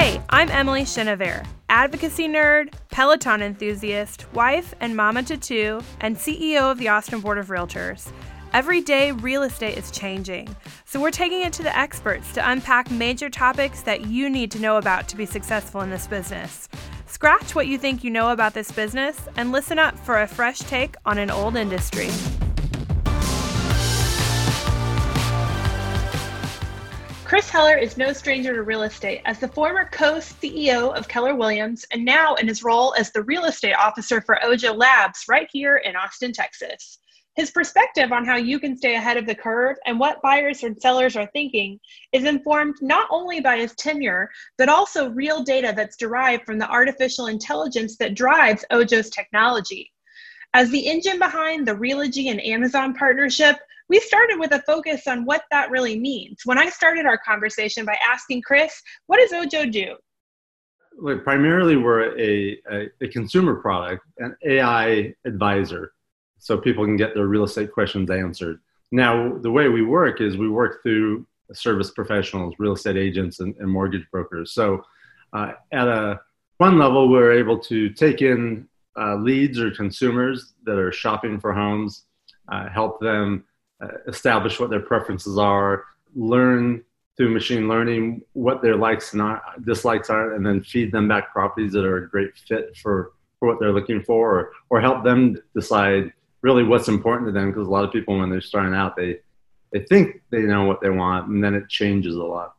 Hey, I'm Emily Chenevert, advocacy nerd, Peloton enthusiast, wife and mama to two, and CEO of the Austin Board of Realtors. Every day, real estate is changing, so we're taking it to the experts to unpack major topics that you need to know about to be successful in this business. Scratch what you think you know about this business and listen up for a fresh take on an old industry. Chris Heller is no stranger to real estate as the former co-CEO of Keller Williams and now in his role as the real estate officer for Ojo Labs right here in Austin, Texas. His perspective on how you can stay ahead of the curve and what buyers and sellers are thinking is informed not only by his tenure, but also real data that's derived from the artificial intelligence that drives Ojo's technology. As the engine behind the Realogy and Amazon partnership, we started with a focus on what that really means. When I started our conversation by asking Chris, what does Ojo do? Look, primarily we're a consumer product, an AI advisor, so people can get their real estate questions answered. Now, the way we work is we work through service professionals, real estate agents, and mortgage brokers. So at a one level, we're able to take in leads or consumers that are shopping for homes, help them establish what their preferences are, learn through machine learning what their likes and dislikes are, and then feed them back properties that are a great fit for what they're looking for, or help them decide really what's important to them, because a lot of people, when they're starting out, they think they know what they want, and then it changes a lot.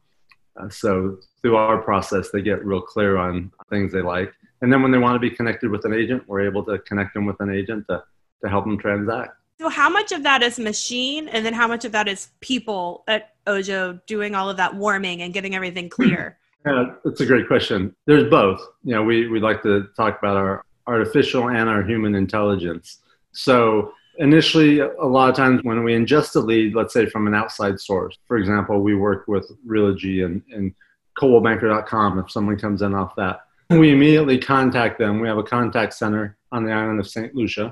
So through our process, they get real clear on things they like. And then when they want to be connected with an agent, we're able to connect them with an agent to help them transact. So how much of that is machine, and then how much of that is people at Ojo doing all of that warming and getting everything clear? Yeah, that's a great question. There's both. You know, we like to talk about our artificial and our human intelligence. So initially, a lot of times when we ingest a lead, let's say from an outside source, for example, we work with Realogy and ColdwellBanker.com. If someone comes in off that, we immediately contact them. We have a contact center on the island of St. Lucia.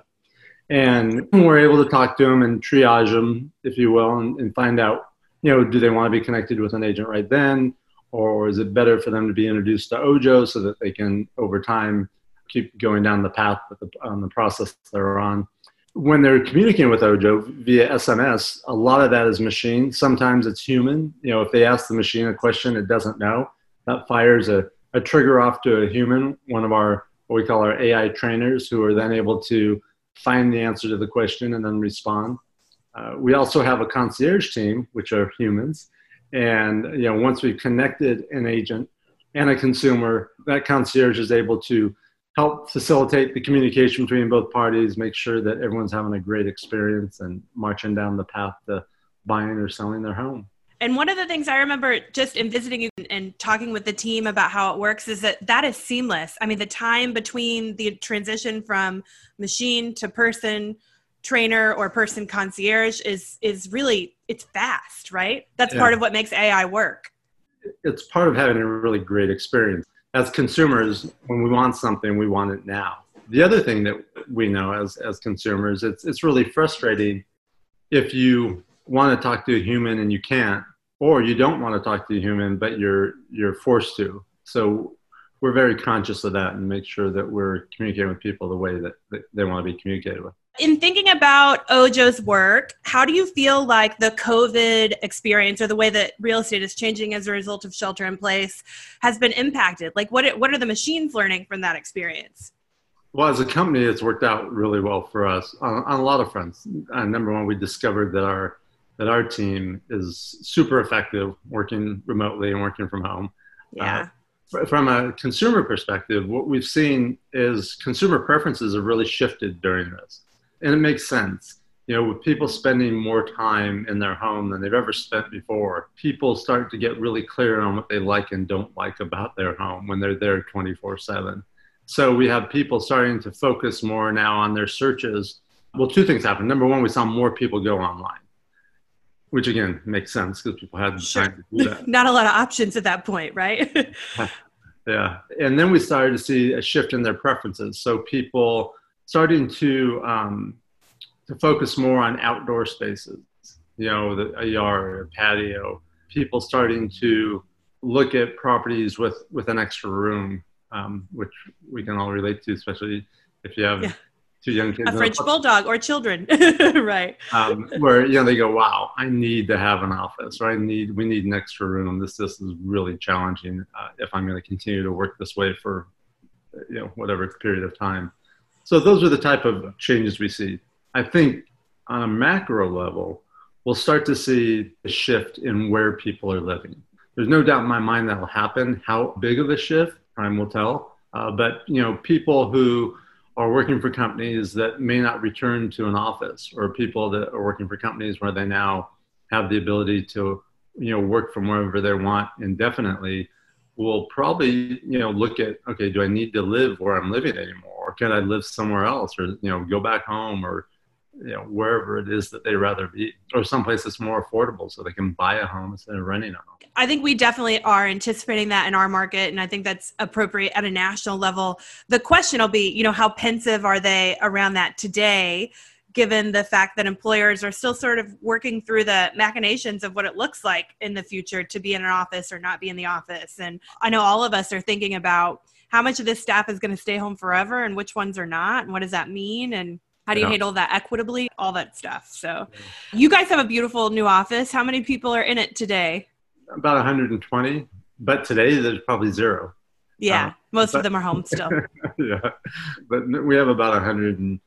And we're able to talk to them and triage them, if you will, and find out, you know, do they want to be connected with an agent right then? Or is it better for them to be introduced to Ojo so that they can, over time, keep going down the path on the process they're on? When they're communicating with Ojo via SMS, a lot of that is machine. Sometimes it's human. You know, if they ask the machine a question it doesn't know, that fires a trigger off to a human, one of our, what we call our AI trainers, who are then able to find the answer to the question and then respond. We also have a concierge team, which are humans. And you know, once we've connected an agent and a consumer, that concierge is able to help facilitate the communication between both parties, make sure that everyone's having a great experience and marching down the path to buying or selling their home. And one of the things I remember just in visiting you and talking with the team about how it works is that is seamless. I mean, the time between the transition from machine to person trainer or person concierge is really, it's fast, right? That's part of what makes AI work. It's part of having a really great experience. As consumers, when we want something, we want it now. The other thing that we know as consumers, it's really frustrating if you want to talk to a human and you can't, or you don't want to talk to a human, but you're forced to. So we're very conscious of that and make sure that we're communicating with people the way that they want to be communicated with. In thinking about Ojo's work, how do you feel like the COVID experience or the way that real estate is changing as a result of shelter in place has been impacted? Like what are the machines learning from that experience? Well, as a company, it's worked out really well for us on a lot of fronts. Number one, we discovered that our team is super effective working remotely and working from home. Yeah. From a consumer perspective, what we've seen is consumer preferences have really shifted during this. And it makes sense. You know, with people spending more time in their home than they've ever spent before, people start to get really clear on what they like and don't like about their home when they're there 24/7. So we have people starting to focus more now on their searches. Well, two things happened. Number one, we saw more people go online, which again makes sense because people had the time to do that. Not a lot of options at that point, right? Yeah. And then we started to see a shift in their preferences. So people starting to focus more on outdoor spaces, you know, a yard, a patio, people starting to look at properties with an extra room, which we can all relate to, especially if you have two young kids. A French bulldog or children, right? Where they go, wow, I need to have an office, or we need an extra room. This is really challenging if I'm going to continue to work this way for whatever period of time. So those are the type of changes we see. I think on a macro level, we'll start to see a shift in where people are living. There's no doubt in my mind that will happen. How big of a shift, time will tell. But people who are working for companies that may not return to an office, or people that are working for companies where they now have the ability to work from wherever they want indefinitely, will probably look at, okay, do I need to live where I'm living anymore, or can I live somewhere else, or go back home, or wherever it is that they rather be, or someplace that's more affordable so they can buy a home instead of renting a home. I think we definitely are anticipating that in our market, and I think that's appropriate at a national level. The question will be, how pensive are they around that today, given the fact that employers are still sort of working through the machinations of what it looks like in the future to be in an office or not be in the office. And I know all of us are thinking about how much of this staff is going to stay home forever and which ones are not, and what does that mean, and how do you handle that equitably, all that stuff. So you guys have a beautiful new office. How many people are in it today? About 120, but today there's probably zero. Yeah, most of them are home still. Yeah, but we have about 120,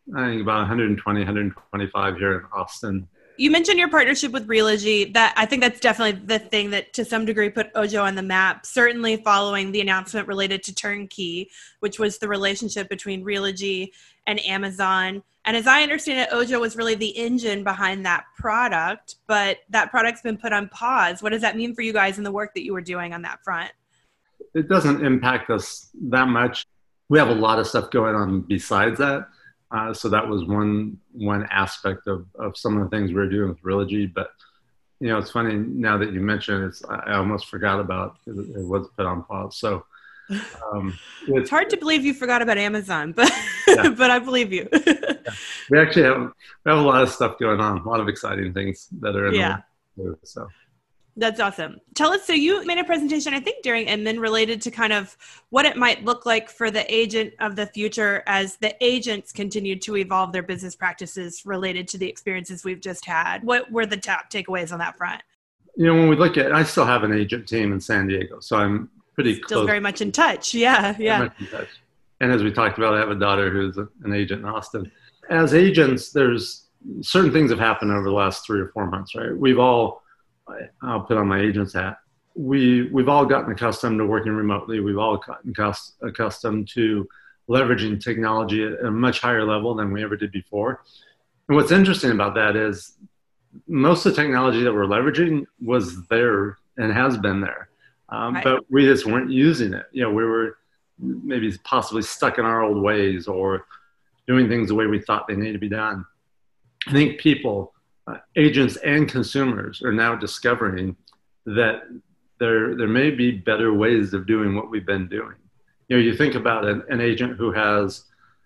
125 here in Austin. You mentioned your partnership with Realogy. That I think that's definitely the thing that to some degree put Ojo on the map, certainly following the announcement related to Turnkey, which was the relationship between Realogy and Amazon. And as I understand it, Ojo was really the engine behind that product, but that product's been put on pause. What does that mean for you guys in the work that you were doing on that front? It doesn't impact us that much. We have a lot of stuff going on besides that. So that was one aspect of some of the things we were doing with Realogy. But, it's funny now that you mention it, I almost forgot about it. It was put on pause. So it's hard to believe you forgot about Amazon, but but I believe you. We actually have a lot of stuff going on, a lot of exciting things that are in the works. So. That's awesome. Tell us, so you made a presentation, I think, during Inman related to kind of what it might look like for the agent of the future as the agents continue to evolve their business practices related to the experiences we've just had. What were the top takeaways on that front? When we look at, I still have an agent team in San Diego, so I'm pretty still close. Very much in touch. Yeah. Much in touch. And as we talked about, I have a daughter who's an agent in Austin. As agents, there's certain things have happened over the last 3 or 4 months, right? I'll put on my agent's hat. We've all gotten accustomed to working remotely. We've all gotten accustomed to leveraging technology at a much higher level than we ever did before. And what's interesting about that is most of the technology that we're leveraging was there and has been there. Right. But we just weren't using it. We were maybe possibly stuck in our old ways or doing things the way we thought they needed to be done. I think people, agents and consumers, are now discovering that there may be better ways of doing what we've been doing. You think about an agent who has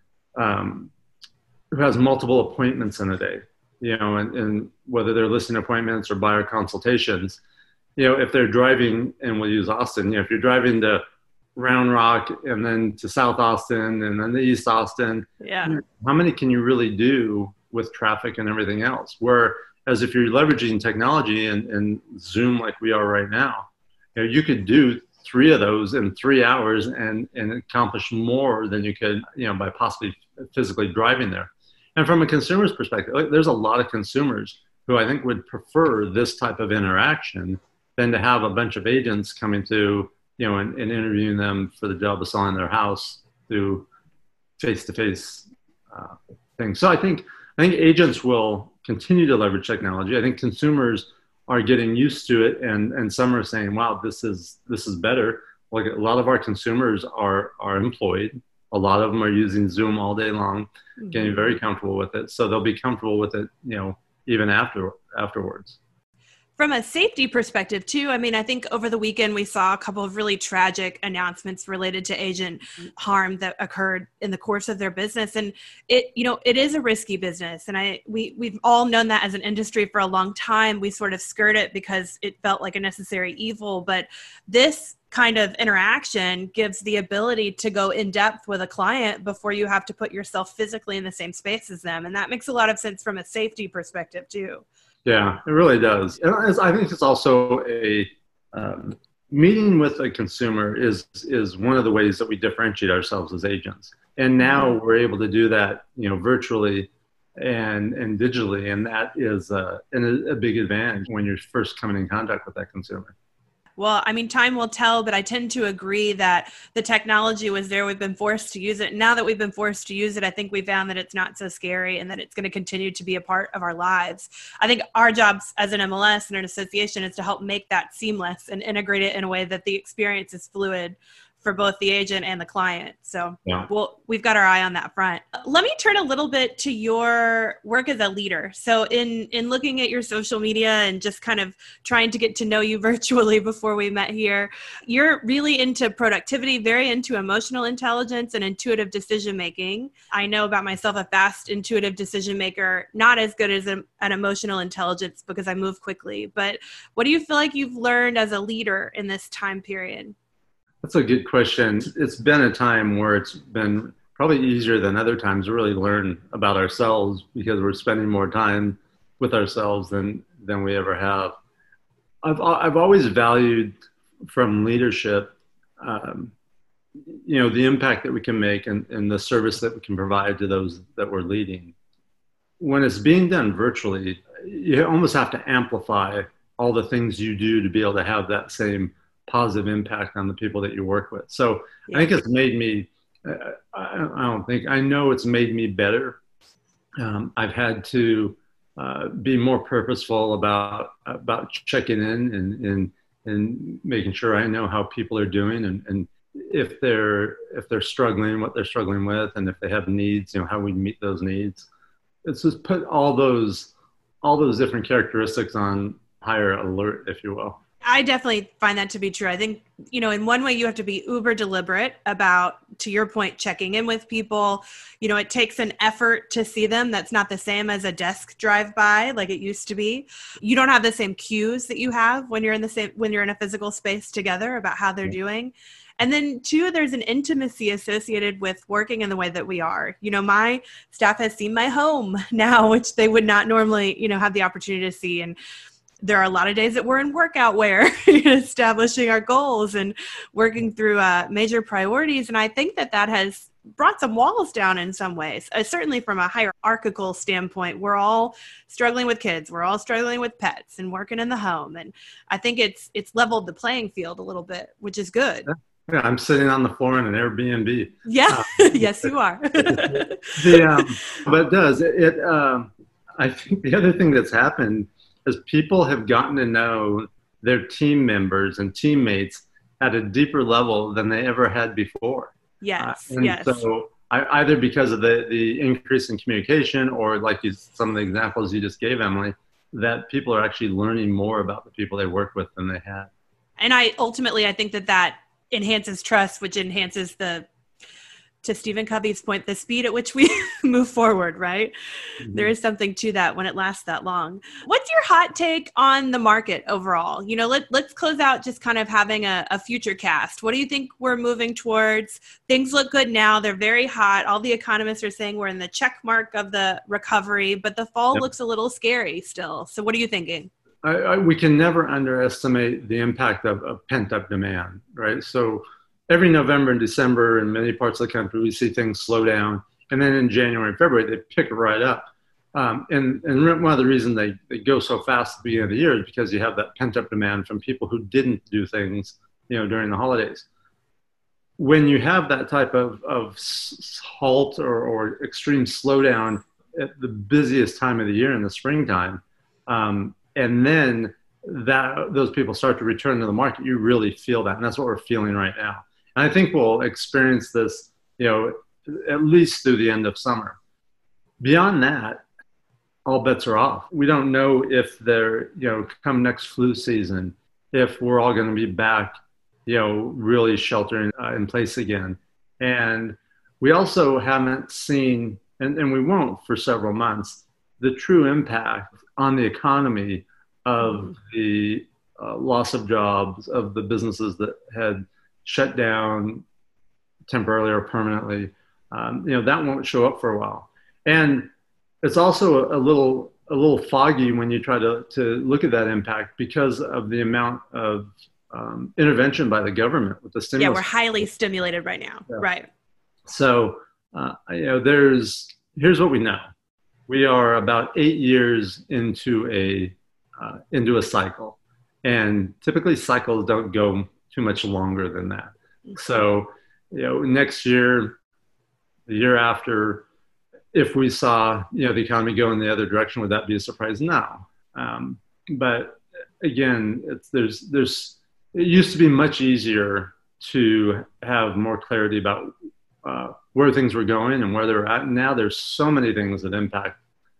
multiple appointments in a day, and whether they're listing appointments or buyer consultations, if they're driving, and we'll use Austin, if you're driving to Round Rock and then to South Austin and then to East Austin, how many can you really do with traffic and everything else? Whereas if you're leveraging technology and Zoom like we are right now, you could do 3 of those in 3 hours and accomplish more than you could, by possibly physically driving there. And from a consumer's perspective, there's a lot of consumers who I think would prefer this type of interaction than to have a bunch of agents coming to, and interviewing them for the job of selling their house through face-to-face things. So I think agents will continue to leverage technology. I think consumers are getting used to it, and some are saying, wow, this is better. Like, a lot of our consumers are employed. A lot of them are using Zoom all day long, getting very comfortable with it. So they'll be comfortable with it, even afterwards. From a safety perspective too, I mean, I think over the weekend we saw a couple of really tragic announcements related to agent harm that occurred in the course of their business. And it is a risky business. And we've all known that as an industry for a long time. We sort of skirt it because it felt like a necessary evil. But this kind of interaction gives the ability to go in depth with a client before you have to put yourself physically in the same space as them. And that makes a lot of sense from a safety perspective too. Yeah, it really does. And I think it's also a meeting with a consumer is one of the ways that we differentiate ourselves as agents. And now we're able to do that, virtually and digitally, and that is a big advantage when you're first coming in contact with that consumer. Well, I mean, time will tell, but I tend to agree that the technology was there. We've been forced to use it. Now that we've been forced to use it, I think we found that it's not so scary and that it's going to continue to be a part of our lives. I think our jobs as an MLS and an association is to help make that seamless and integrate it in a way that the experience is fluid for both the agent and the client. So we've got our eye on that front. Let me turn a little bit to your work as a leader. So in looking at your social media and just kind of trying to get to know you virtually before we met here, you're really into productivity, very into emotional intelligence and intuitive decision making. I know about myself, a fast intuitive decision maker, not as good as an emotional intelligence because I move quickly. But what do you feel like you've learned as a leader in this time period? That's a good question. It's been a time where it's been probably easier than other times to really learn about ourselves because we're spending more time with ourselves than we ever have. I've always valued from leadership, the impact that we can make and the service that we can provide to those that we're leading. When it's being done virtually, you almost have to amplify all the things you do to be able to have that same positive impact on the people that you work with. So I think it's made me, I know it's made me better. I've had to be more purposeful about checking in and making sure I know how people are doing and if they're struggling, what they're struggling with, and if they have needs, how we meet those needs. It's just put all those different characteristics on higher alert, if you will. I definitely find that to be true. I think, in one way you have to be uber deliberate about, to your point, checking in with people. It takes an effort to see them. That's not the same as a desk drive by like it used to be. You don't have the same cues that you have when you're in a physical space together about how they're doing. And then two, there's an intimacy associated with working in the way that we are. My staff has seen my home now, which they would not normally, have the opportunity to see. And there are a lot of days that we're in workout wear, establishing our goals and working through major priorities. And I think that has brought some walls down in some ways. Certainly from a hierarchical standpoint, we're all struggling with kids. We're all struggling with pets and working in the home. And I think it's leveled the playing field a little bit, which is good. Yeah, I'm sitting on the floor in an Airbnb. Yeah, yes, you are. But it does. I think the other thing that's happened is people have gotten to know their team members and teammates at a deeper level than they ever had before. Yes, yes. So either because of the increase in communication or some of the examples you just gave, Emily, that people are actually learning more about the people they work with than they had. And I think that enhances trust, which enhances to Stephen Covey's point, the speed at which we move forward, right? Mm-hmm. There is something to that when it lasts that long. What's your hot take on the market overall? Let's close out just kind of having a future cast. What do you think we're moving towards? Things look good now. They're very hot. All the economists are saying we're in the check mark of the recovery, but the fall looks a little scary still. So what are you thinking? We can never underestimate the impact of pent-up demand, right? So every November and December in many parts of the country, we see things slow down. And then in January and February, they pick it right up. And one of the reasons they go so fast at the beginning of the year is because you have that pent-up demand from people who didn't do things, during the holidays. When you have that type of halt or extreme slowdown at the busiest time of the year in the springtime, and then those people start to return to the market, you really feel that. And that's what we're feeling right now. And I think we'll experience this, at least through the end of summer. Beyond that, all bets are off. We don't know if come next flu season, if we're all going to be back, really sheltering in place again. And we also haven't seen, and we won't for several months, the true impact on the economy of the loss of jobs, of the businesses that had shut down temporarily or permanently. That won't show up for a while. And it's also a little foggy when you try to look at that impact because of the amount of intervention by the government with the stimulus. Yeah, we're highly stimulated right now. Yeah. Right. So, here's what we know. We are about 8 years into a cycle, and typically cycles don't go too much longer than that. So, next year, the year after, if we saw, the economy go in the other direction, would that be a surprise? No. But again, it used to be much easier to have more clarity about where things were going and where they're at. And now there's so many things that impact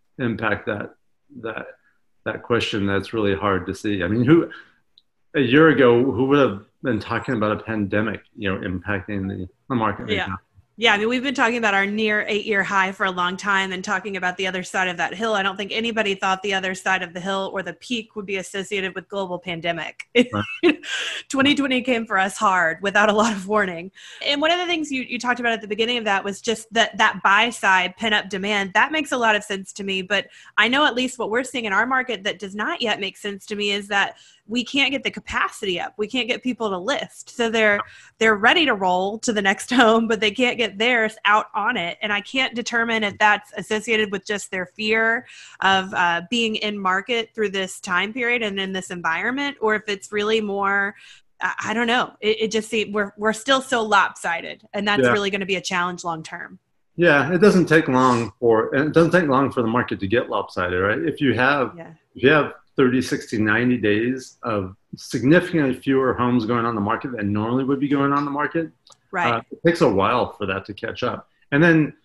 that question that's really hard to see. I mean, a year ago, who would have been talking about a pandemic, impacting the market right now? Yeah, I mean, we've been talking about our near 8-year high for a long time and talking about the other side of that hill. I don't think anybody thought the other side of the hill or the peak would be associated with global pandemic. Right. 2020 came for us hard without a lot of warning. And one of the things you talked about at the beginning of that was just that buy side pent-up demand. That makes a lot of sense to me. But I know at least what we're seeing in our market that does not yet make sense to me is that we can't get the capacity up. We can't get people to list. So they're ready to roll to the next home, but they can't get theirs out on it. And I can't determine if that's associated with just their fear of being in market through this time period and in this environment, or if it's really more, I don't know. It just seems we're still so lopsided, and that's really going to be a challenge long term. Yeah, it doesn't take long for the market to get lopsided, right? If you have 30, 60, 90 days of significantly fewer homes going on the market than normally would be going on the market, right? It takes a while for that to catch up. And then,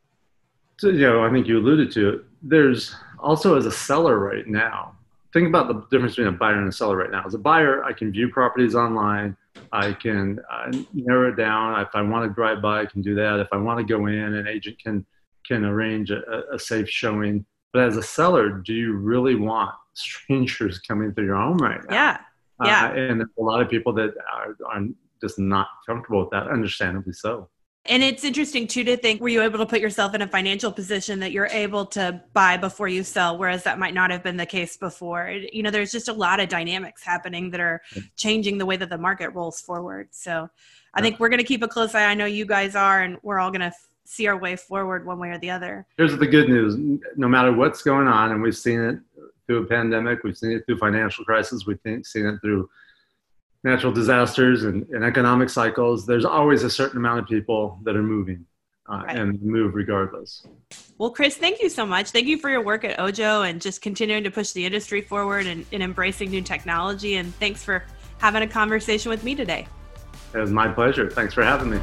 I think you alluded to it, there's also, as a seller right now, think about the difference between a buyer and a seller right now. As a buyer, I can view properties online. I can narrow it down. If I want to drive by, I can do that. If I want to go in, an agent can arrange a safe showing. But as a seller, do you really want strangers coming through your home right now? Yeah. And there's a lot of people that are just not comfortable with that, understandably so. And it's interesting, too, to think, were you able to put yourself in a financial position that you're able to buy before you sell, whereas that might not have been the case before? There's just a lot of dynamics happening that are changing the way that the market rolls forward. So I think we're going to keep a close eye. I know you guys are, and we're all going to see our way forward one way or the other. Here's the good news. No matter what's going on, and we've seen it through a pandemic, we've seen it through financial crisis, we've seen it through natural disasters and economic cycles, there's always a certain amount of people that are moving and move regardless. Well, Chris, thank you so much. Thank you for your work at Ojo and just continuing to push the industry forward and embracing new technology. And thanks for having a conversation with me today. It was my pleasure. Thanks for having me.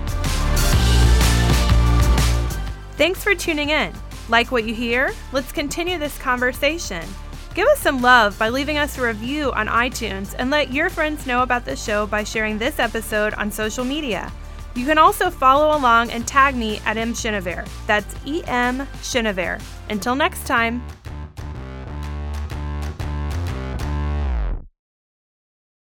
Thanks for tuning in. Like what you hear? Let's continue this conversation. Give us some love by leaving us a review on iTunes and let your friends know about the show by sharing this episode on social media. You can also follow along and tag me at M. Chenevert. That's E.M. Chenevert. Until next time.